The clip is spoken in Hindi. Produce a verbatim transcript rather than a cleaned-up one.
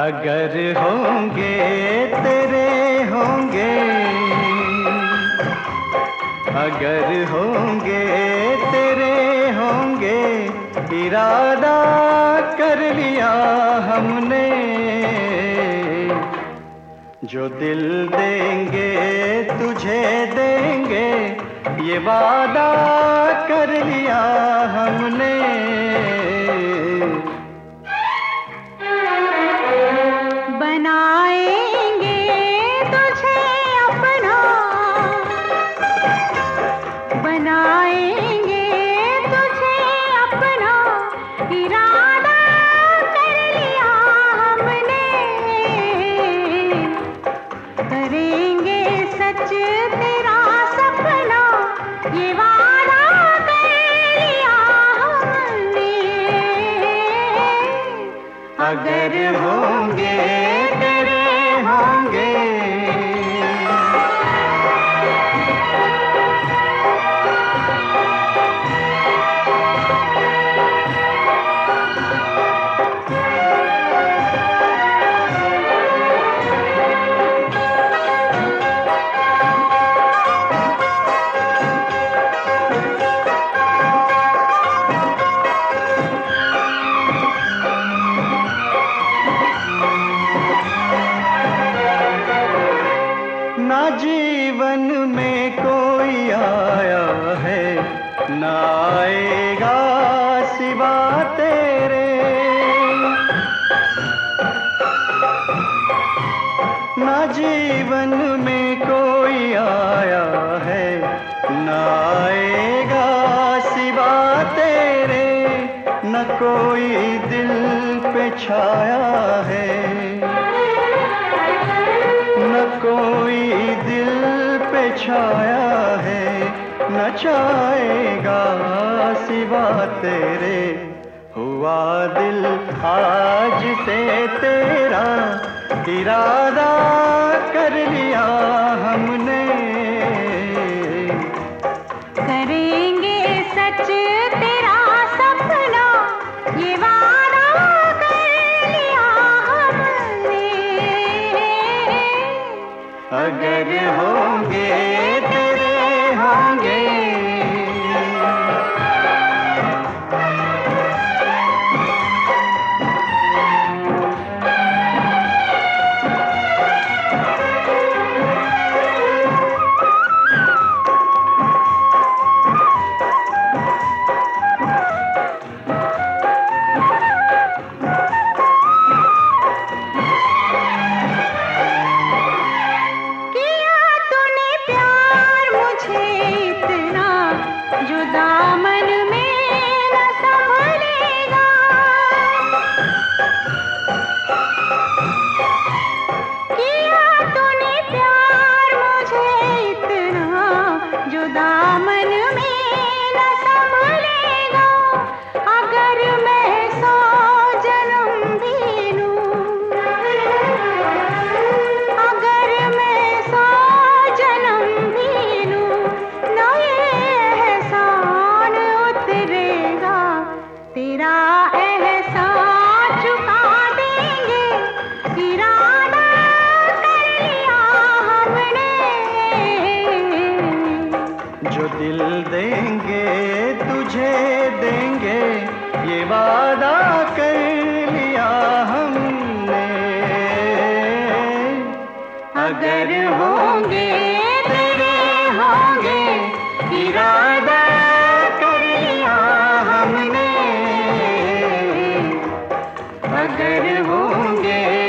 अगर होंगे तेरे होंगे, अगर होंगे तेरे होंगे, इरादा कर लिया हमने। जो दिल देंगे तुझे देंगे, ये वादा कर लिया हमने। बनाएंगे तुझे अपना, बनाएंगे तुझे अपना, इरादा कर लिया हमने। करेंगे सच तेरा सपना, ये वादा कर लिया हमने। अगर होंगे तेरे होंगे। ना जीवन में कोई आया है, ना आएगा सिवा तेरे। ना जीवन में कोई आया है, ना आएगा सिवा तेरे। न कोई दिल पे छाया है, न कोई दिल पे छाया है, न छाएगा सिवा तेरे। हुआ दिल आज से तेरा, इरादा कर लिया हमने। करेंगे सच तेरा सपना, ये वादा कर लिया हमने। अगर होंगे तेरे होंगे। दामन में न संभलेगा, किया तूने प्यार मुझे इतना, जो दामन में न संभलेगा। अगर मैं सौ जन्म भी लूं, अगर मैं सौ जन्म भी लूं, न तेरा एहसान चुका देंगे। इरादा कर लिया हमने। जो दिल देंगे तुझे देंगे, ये वादा कर लिया हमने। अगर होंगे तेरे होंगे, इरादा कर लिया हमने। अगर होंगे